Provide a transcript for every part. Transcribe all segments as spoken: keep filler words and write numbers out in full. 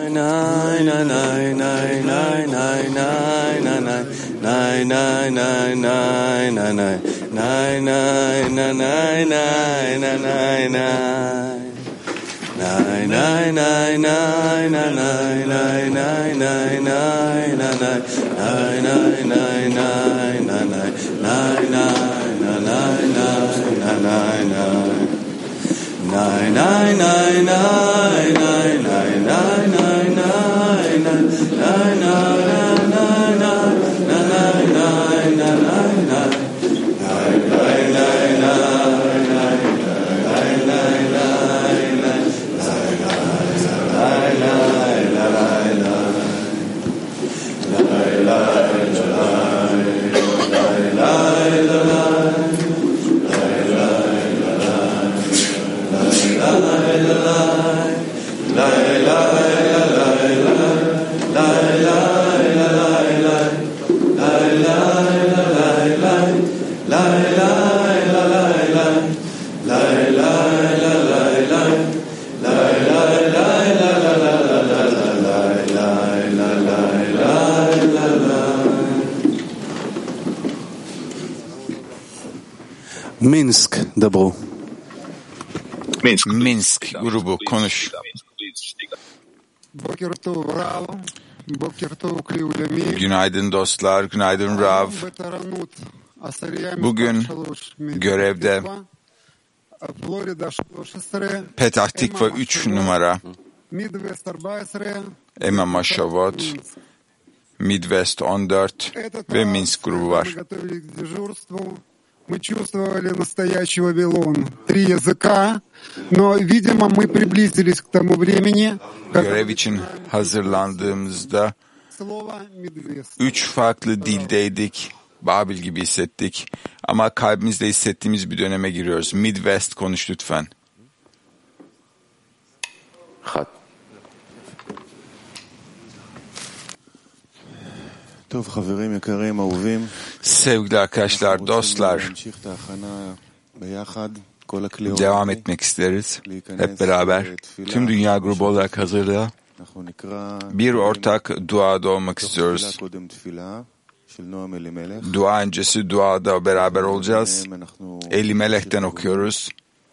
Minsk, Dabro. Minsk. Minsk grubu konuş. Günaydın dostlar, günaydın Rav. Bugün görevde Petah Tikva üç numara, Emma Mashavot, Midwest on dört ve Minsk grubu var. Мы чувствовали настоящий Вавилон. Три языка, но, видимо, мы приблизились к тому времени, görev için hazırlandığımızda üç farklı dildeydik. Babil gibi hissettik. Ama kalbimizde hissettiğimiz bir döneme giriyoruz. Midwest konuş lütfen. Sevgili arkadaşlar, dostlar, devam etmek isteriz. Hep beraber tüm dünya grubu olarak hazırlığa bir ortak duada olmak istiyoruz. Dua öncesi duada beraber olacağız. Elimelech'ten okuyoruz.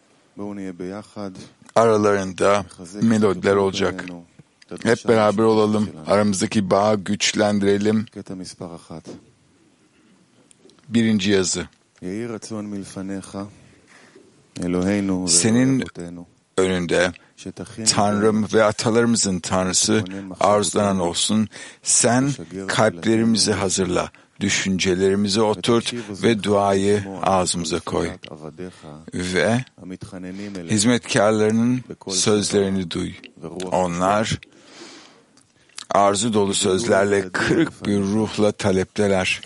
Aralarında melodiler olacak. Hep beraber olalım. Aramızdaki bağı güçlendirelim. Birinci yazı. Senin önünde Tanrım ve atalarımızın Tanrısı arzulanan olsun. Sen kalplerimizi hazırla, düşüncelerimizi oturt ve duayı ağzımıza koy. Ve hizmetkarlarının sözlerini duy. Onlar arzu dolu sözlerle kırık bir ruhla talepteler.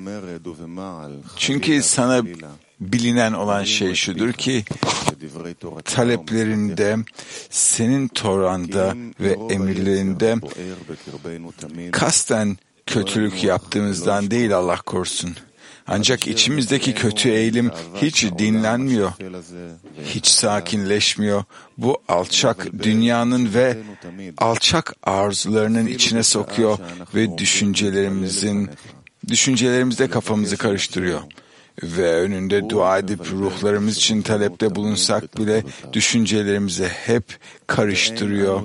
Çünkü sana bilinen olan şey şudur ki taleplerinde, senin Toranda ve emirlerinde kasten kötülük yaptığımızdan değil, Allah korusun. Ancak içimizdeki kötü eğilim hiç dinlenmiyor, hiç sakinleşmiyor. Bu alçak dünyanın ve alçak arzularının içine sokuyor ve düşüncelerimizin, düşüncelerimizde kafamızı karıştırıyor. Ve önünde dua edip ruhlarımız için talepte bulunsak bile düşüncelerimizi hep karıştırıyor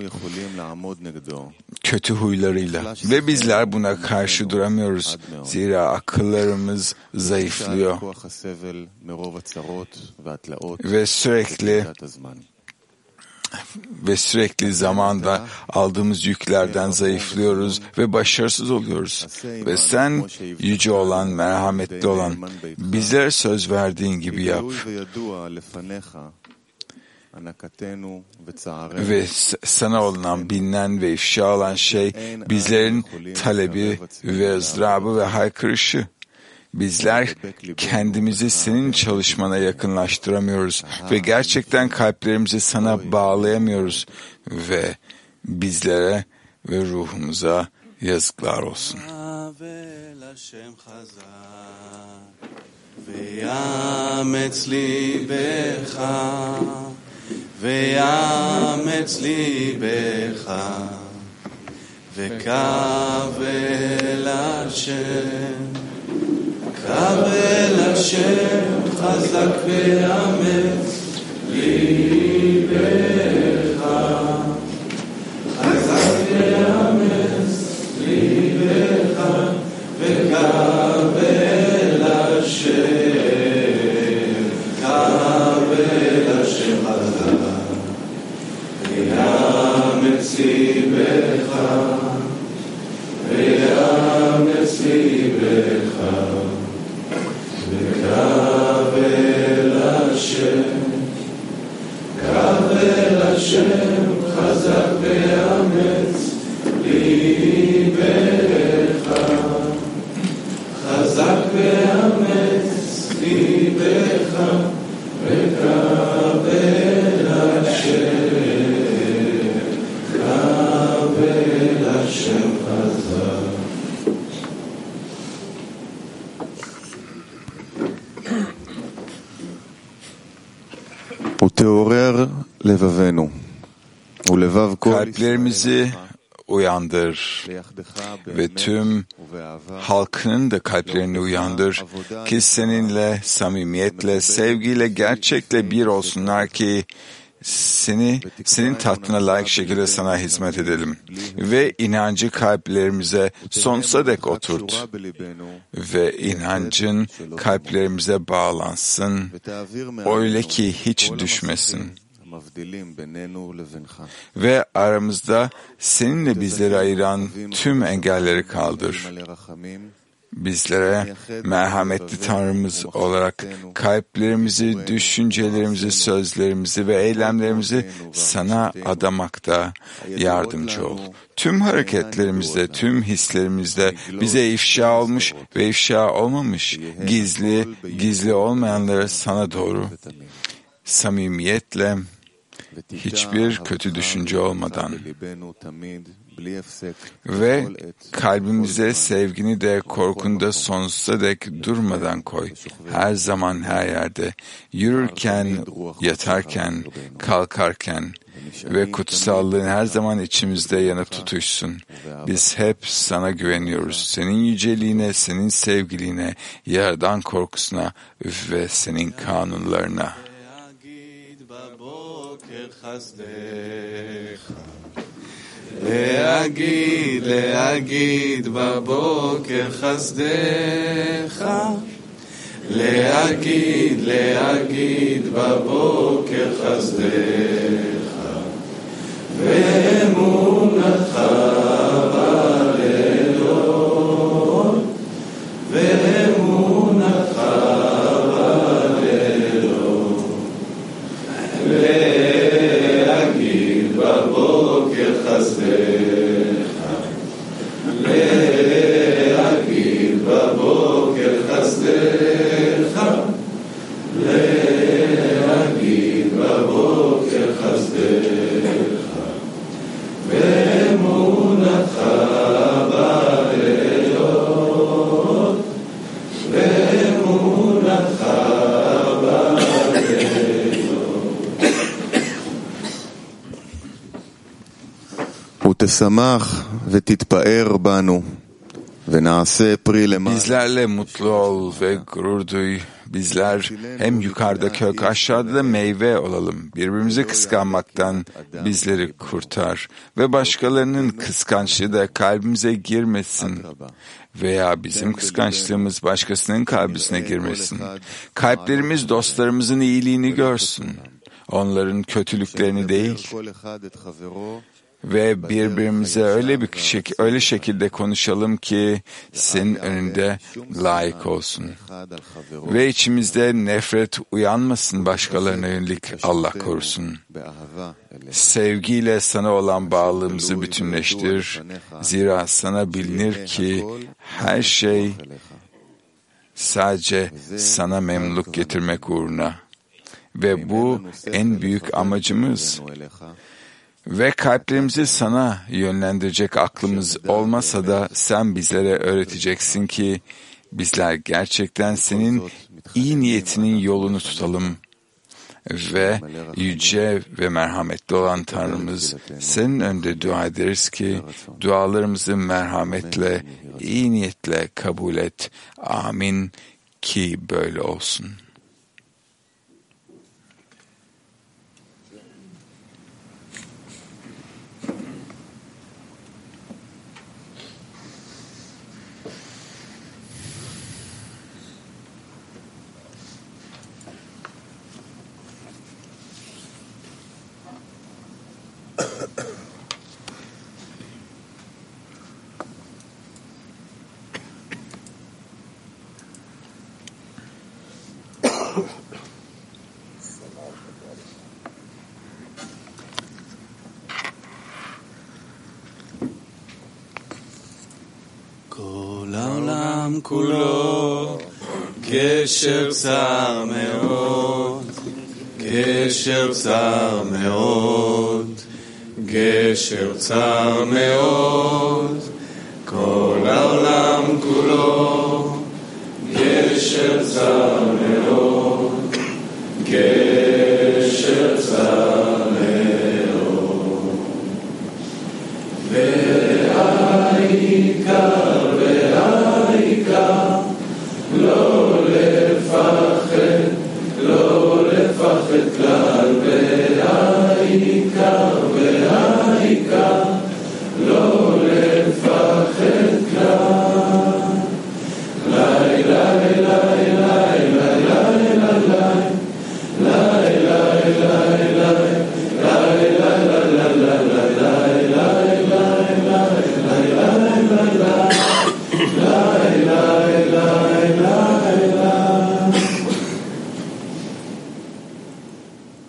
kötü huylarıyla. Ve bizler buna karşı duramıyoruz. Zira akıllarımız zayıflıyor. Ve sürekli ve sürekli zamanda aldığımız yüklerden zayıflıyoruz ve başarısız oluyoruz. Ve sen yüce olan, merhametli olan, bizlere söz verdiğin gibi yap. Ve sana olunan, bilinen ve ifşa olan şey bizlerin talebi ve ızdırabı ve haykırışı. Bizler kendimizi senin çalışmana yakınlaştıramıyoruz ve gerçekten kalplerimizi sana bağlayamıyoruz ve bizlere ve ruhumuza yazıklar olsun. וקבל השם, קבל השם חזק ואמץ ליבך, חזק ואמץ ליבך, וקבל השם, קבל השם חזק ואמץ ליבך, ויאמץ ליבך, וקבל השם, קבל השם חזק ואמץ ליבך, חזק ואמץ ליבך, וקבל השם, קבל השם חזק. ותעורר לבבנו ולבב כל Kalplerimizi uyandır ve tüm halkının da kalplerini uyandır ki seninle, samimiyetle, sevgiyle, gerçekle bir olsunlar ki seni, senin tahtına layık şekilde sana hizmet edelim. Ve inancı kalplerimize sonsuza dek oturt. Ve inancın kalplerimize bağlansın. Öyle ki hiç düşmesin. Ve aramızda seninle bizleri ayıran tüm engelleri kaldır. Bizlere merhametli Tanrımız olarak kalplerimizi, düşüncelerimizi, sözlerimizi ve eylemlerimizi sana adamakta yardımcı ol. Tüm hareketlerimizde, tüm hislerimizde bize ifşa olmuş ve ifşa olmamış, gizli, gizli olmayanları sana doğru samimiyetle, hiçbir kötü düşünce olmadan ve kalbimize sevgini de korkunu da sonsuza dek durmadan koy. Her zaman, her yerde, yürürken, yatarken, kalkarken ve kutsallığın her zaman içimizde yanıp tutuşsun. Biz hep sana güveniyoruz. Senin yüceliğine, senin sevgiliğine, Yaradan korkusuna ve senin kanunlarına. להגיד, להגיד בבוקר חסדך, להגיד, להגיד בבוקר חסדך, ואמונתך בלילות, ואמונתך בלילות, להגיד בבוקר חסדך, להגיד בבוקר חסדך, להגיד בבוקר חסדך, ואמונתך בלילות, ואמונתך ותשמח ותתפאר banu ונעשה פרי למען. Bizlerle mutlu ol ve gurur duy. Bizler hem yukarıda kök, aşağıda da meyve olalım. Birbirimizi kıskanmaktan bizleri kurtar. Ve başkalarının kıskançlığı da kalbimize girmesin. Veya bizim kıskançlığımız başkasının kalbine girmesin. Kalplerimiz dostlarımızın iyiliğini görsün. Onların kötülüklerini değil. Ve birbirimize öyle bir şek- öyle şekilde konuşalım ki senin önünde layık olsun. Ve içimizde nefret uyanmasın, başkalarına yönelik Allah korusun. Sevgiyle sana olan bağlılığımızı bütünleştir. Zira sana bilinir ki her şey sadece sana memnunluk getirmek uğruna. Ve bu en büyük amacımız. Ve kalplerimizi sana yönlendirecek aklımız olmasa da sen bizlere öğreteceksin ki bizler gerçekten senin iyi niyetinin yolunu tutalım ve yüce ve merhametli olan Tanrımız, senin önünde dua ederiz ki dualarımızı merhametle, iyi niyetle kabul et. Amin, ki böyle olsun. כל העולם כולו קשר צר מאוד, קשר צר מאוד, קשר צר מאוד, כל העולם כולו קשר צר מאוד, קשר